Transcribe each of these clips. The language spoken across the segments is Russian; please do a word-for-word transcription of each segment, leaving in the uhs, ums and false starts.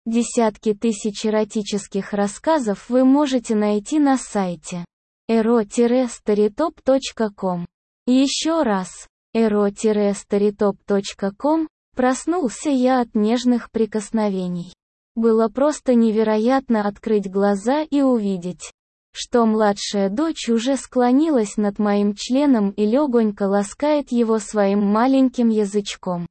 Десятки тысяч эротических рассказов вы можете найти на сайте эро старитоп точка ком. Еще раз, эро старитоп точка ком. Проснулся я от нежных прикосновений. Было просто невероятно открыть глаза и увидеть, что младшая дочь уже склонилась над моим членом и легонько ласкает его своим маленьким язычком.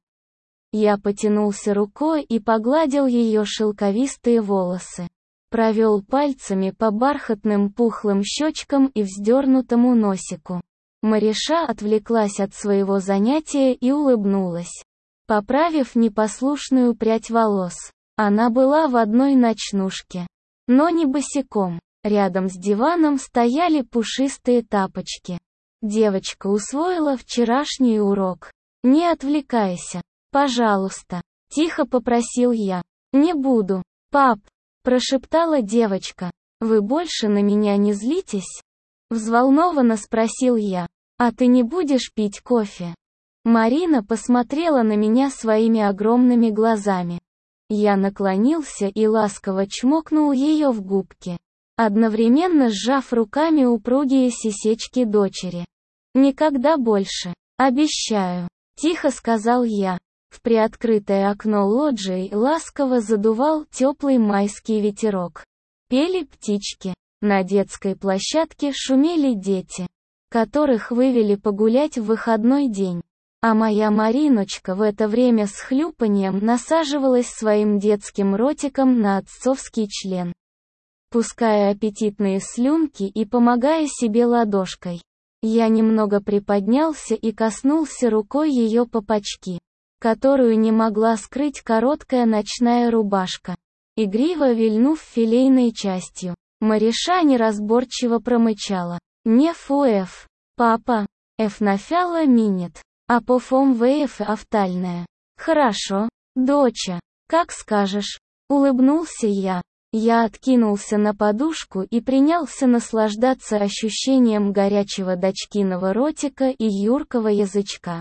Я потянулся рукой и погладил ее шелковистые волосы. Провел пальцами по бархатным пухлым щечкам и вздернутому носику. Мариша отвлеклась от своего занятия и улыбнулась, поправив непослушную прядь волос. Она была в одной ночнушке, но не босиком. Рядом с диваном стояли пушистые тапочки. Девочка усвоила вчерашний урок. «Не отвлекайся, пожалуйста», — тихо попросил я. «Не буду, пап», — прошептала девочка. «Вы больше на меня не злитесь?» Взволнованно спросил я. «А ты не будешь пить кофе?» Марина посмотрела на меня своими огромными глазами. Я наклонился и ласково чмокнул ее в губки, одновременно сжав руками упругие сисечки дочери. «Никогда больше, обещаю», — тихо сказал я. В приоткрытое окно лоджии ласково задувал теплый майский ветерок. Пели птички. На детской площадке шумели дети, которых вывели погулять в выходной день. А моя Мариночка в это время с хлюпаньем насаживалась своим детским ротиком на отцовский член, пуская аппетитные слюнки и помогая себе ладошкой. Я немного приподнялся и коснулся рукой ее попочки, которую не могла скрыть короткая ночная рубашка. Игриво вильнув филейной частью, Мариша неразборчиво промычала. «Не фуэф, папа, эф нафяла минет». А по фом вэф автальная. «Хорошо, доча, как скажешь», — улыбнулся я. Я откинулся на подушку и принялся наслаждаться ощущением горячего дочкиного ротика и юркого язычка,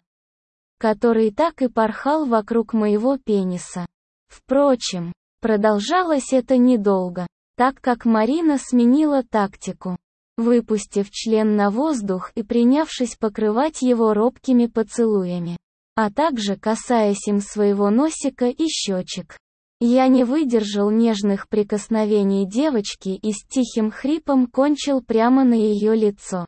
который так и порхал вокруг моего пениса. Впрочем, продолжалось это недолго, так как Марина сменила тактику, выпустив член на воздух и принявшись покрывать его робкими поцелуями, а также касаясь им своего носика и щечек. Я не выдержал нежных прикосновений девочки и с тихим хрипом кончил прямо на ее лицо.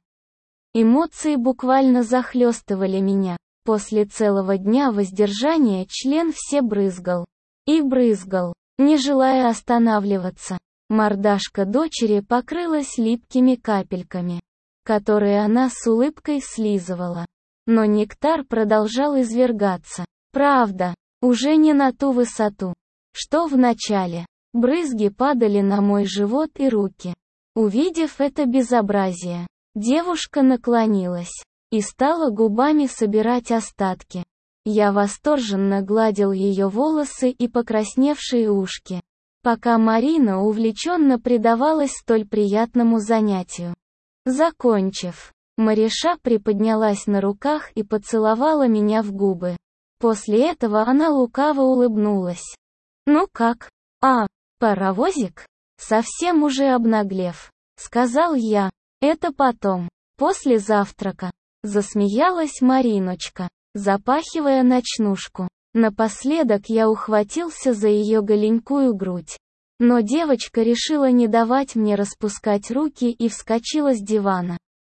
Эмоции буквально захлестывали меня. После целого дня воздержания член все брызгал. И брызгал, не желая останавливаться. Мордашка дочери покрылась липкими капельками, которые она с улыбкой слизывала. Но нектар продолжал извергаться. Правда, уже не на ту высоту, что в начале. Брызги падали на мой живот и руки. Увидев это безобразие, девушка наклонилась и стала губами собирать остатки. Я восторженно гладил ее волосы и покрасневшие ушки, пока Марина увлеченно предавалась столь приятному занятию. Закончив, Мариша приподнялась на руках и поцеловала меня в губы. После этого она лукаво улыбнулась. «Ну как? А, паровозик?» Совсем уже обнаглев, сказал я. «Это потом, после завтрака», засмеялась Мариночка, запахивая ночнушку. Напоследок я ухватился за ее голенькую грудь. Но девочка решила не давать мне распускать руки и вскочила с дивана.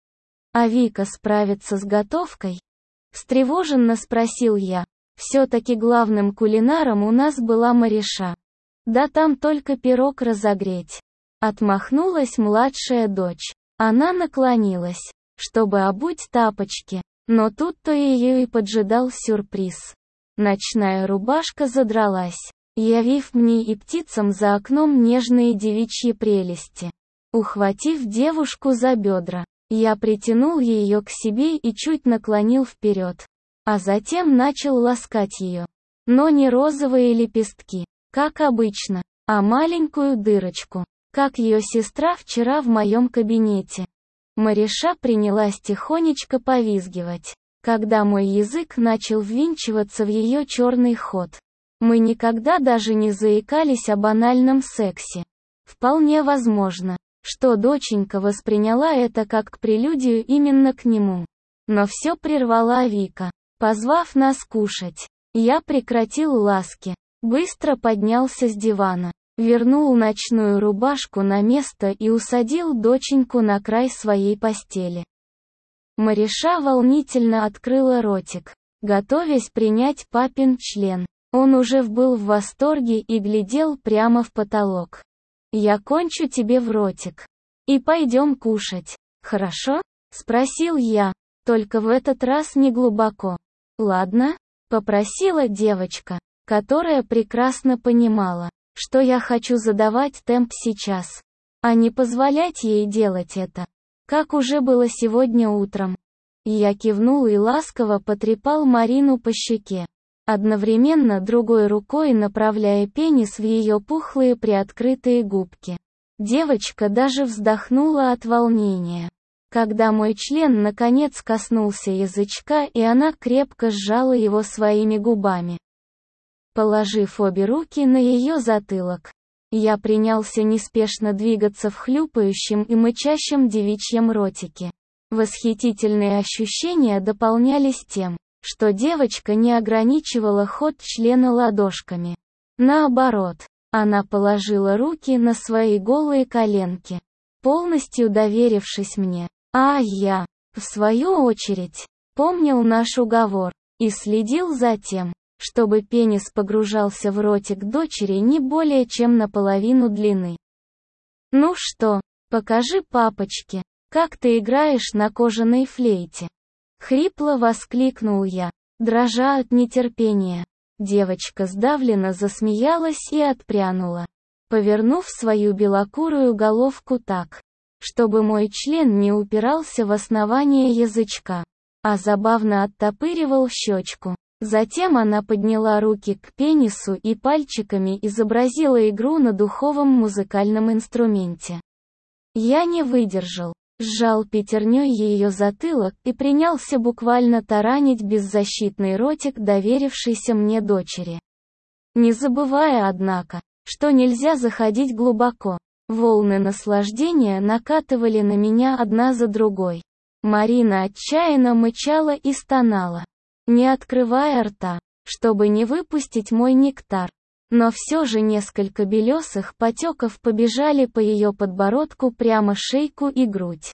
«А Вика справится с готовкой?» Встревоженно спросил я. Все-таки главным кулинаром у нас была Мариша. «Да там только пирог разогреть», отмахнулась младшая дочь. Она наклонилась, чтобы обуть тапочки, но тут-то ее и поджидал сюрприз. Ночная рубашка задралась, явив мне и птицам за окном нежные девичьи прелести. Ухватив девушку за бедра, я притянул ее к себе и чуть наклонил вперед, а затем начал ласкать ее. Но не розовые лепестки, как обычно, а маленькую дырочку, как ее сестра вчера в моем кабинете. Мариша принялась тихонечко повизгивать, когда мой язык начал ввинчиваться в ее черный ход. Мы никогда даже не заикались о банальном сексе. Вполне возможно, что доченька восприняла это как прелюдию именно к нему. Но все прервала Вика, позвав нас кушать. Я прекратил ласки, быстро поднялся с дивана, вернул ночную рубашку на место и усадил доченьку на край своей постели. Мариша волнительно открыла ротик, готовясь принять папин член. Он уже был в восторге и глядел прямо в потолок. «Я кончу тебе в ротик. И пойдем кушать, хорошо?» — спросил я, только в этот раз не глубоко. «Ладно», — попросила девочка, которая прекрасно понимала, что я хочу задавать темп сейчас, а не позволять ей делать это, как уже было сегодня утром. Я кивнул и ласково потрепал Марину по щеке, одновременно другой рукой направляя пенис в ее пухлые приоткрытые губки. Девочка даже вздохнула от волнения, когда мой член наконец коснулся язычка, и она крепко сжала его своими губами. Положив обе руки на ее затылок, я принялся неспешно двигаться в хлюпающем и мычащем девичьем ротике. Восхитительные ощущения дополнялись тем, что девочка не ограничивала ход члена ладошками. Наоборот, она положила руки на свои голые коленки, полностью доверившись мне. А я, в свою очередь, помнил наш уговор и следил за тем, чтобы пенис погружался в ротик дочери не более чем наполовину длины. «Ну что, покажи папочке, как ты играешь на кожаной флейте!» Хрипло воскликнул я, дрожа от нетерпения. Девочка сдавленно засмеялась и отпрянула, повернув свою белокурую головку так, чтобы мой член не упирался в основание язычка, а забавно оттопыривал щечку. Затем она подняла руки к пенису и пальчиками изобразила игру на духовом музыкальном инструменте. Я не выдержал, сжал пятерней ее затылок и принялся буквально таранить беззащитный ротик доверившейся мне дочери. Не забывая, однако, что нельзя заходить глубоко. Волны наслаждения накатывали на меня одна за другой. Марина отчаянно мычала и стонала, не открывая рта, чтобы не выпустить мой нектар. Но все же несколько белесых потеков побежали по ее подбородку прямо шейку и грудь,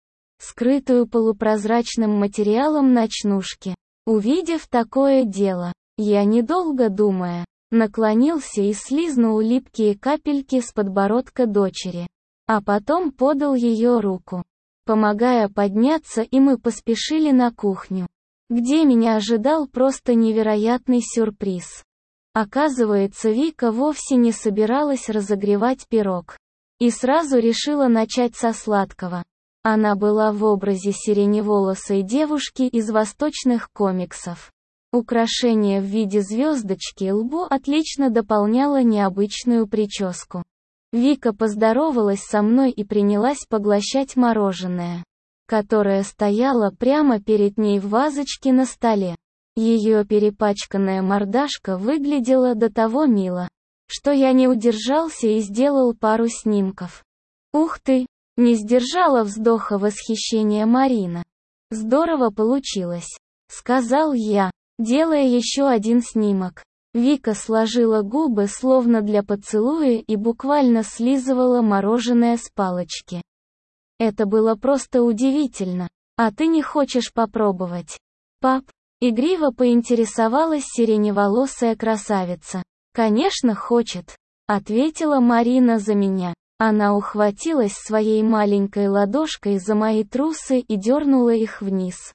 скрытую полупрозрачным материалом ночнушки. Увидев такое дело, я, недолго думая, наклонился и слизнул липкие капельки с подбородка дочери, а потом подал ее руку, помогая подняться, и мы поспешили на кухню, где меня ожидал просто невероятный сюрприз. Оказывается, Вика вовсе не собиралась разогревать пирог и сразу решила начать со сладкого. Она была в образе сиреневолосой девушки из восточных комиксов. Украшение в виде звездочки лбу отлично дополняло необычную прическу. Вика поздоровалась со мной и принялась поглощать мороженое, которое стояло прямо перед ней в вазочке на столе. Ее перепачканная мордашка выглядела до того мило, что я не удержался и сделал пару снимков. «Ух ты!» — не сдержала вздоха восхищения Марина. «Здорово получилось», — сказал я, делая еще один снимок. Вика сложила губы словно для поцелуя и буквально слизывала мороженое с палочки. «Это было просто удивительно. А ты не хочешь попробовать?» «Пап?» — игриво поинтересовалась сиреневолосая красавица. «Конечно хочет», — ответила Марина за меня. Она ухватилась своей маленькой ладошкой за мои трусы и дернула их вниз.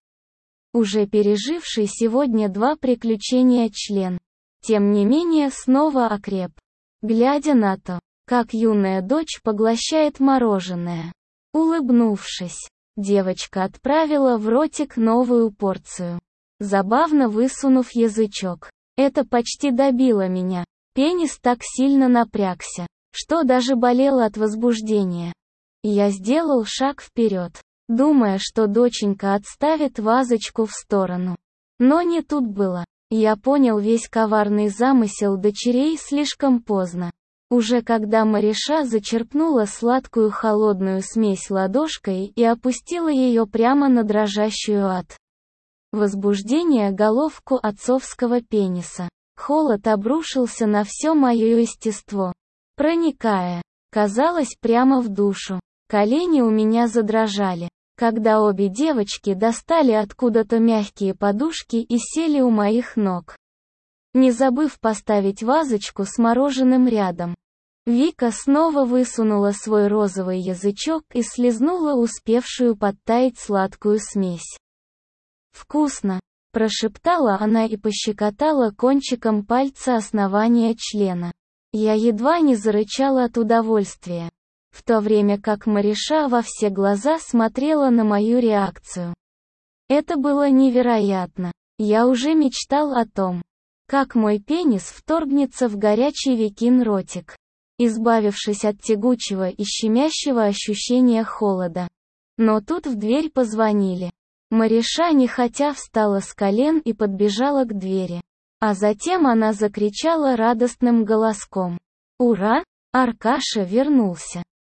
Уже переживший сегодня два приключения член, тем не менее, снова окреп. Глядя на то, как юная дочь поглощает мороженое, улыбнувшись, девочка отправила в ротик новую порцию, забавно высунув язычок. Это почти добило меня. Пенис так сильно напрягся, что даже болел от возбуждения. Я сделал шаг вперед, думая, что доченька отставит вазочку в сторону. Но не тут было. Я понял весь коварный замысел дочерей слишком поздно. Уже когда Мариша зачерпнула сладкую холодную смесь ладошкой и опустила ее прямо на дрожащую от возбуждения головку отцовского пениса. Холод обрушился на все мое естество, проникая, казалось, прямо в душу. Колени у меня задрожали, когда обе девочки достали откуда-то мягкие подушки и сели у моих ног, не забыв поставить вазочку с мороженым рядом. Вика снова высунула свой розовый язычок и слизнула успевшую подтаять сладкую смесь. «Вкусно!» – прошептала она и пощекотала кончиком пальца основание члена. Я едва не зарычала от удовольствия, в то время как Мариша во все глаза смотрела на мою реакцию. Это было невероятно. Я уже мечтал о том, как мой пенис вторгнется в горячий Викин ротик, избавившись от тягучего и щемящего ощущения холода. Но тут в дверь позвонили. Мариша нехотя встала с колен и подбежала к двери. А затем она закричала радостным голоском: «Ура! Аркаша вернулся!»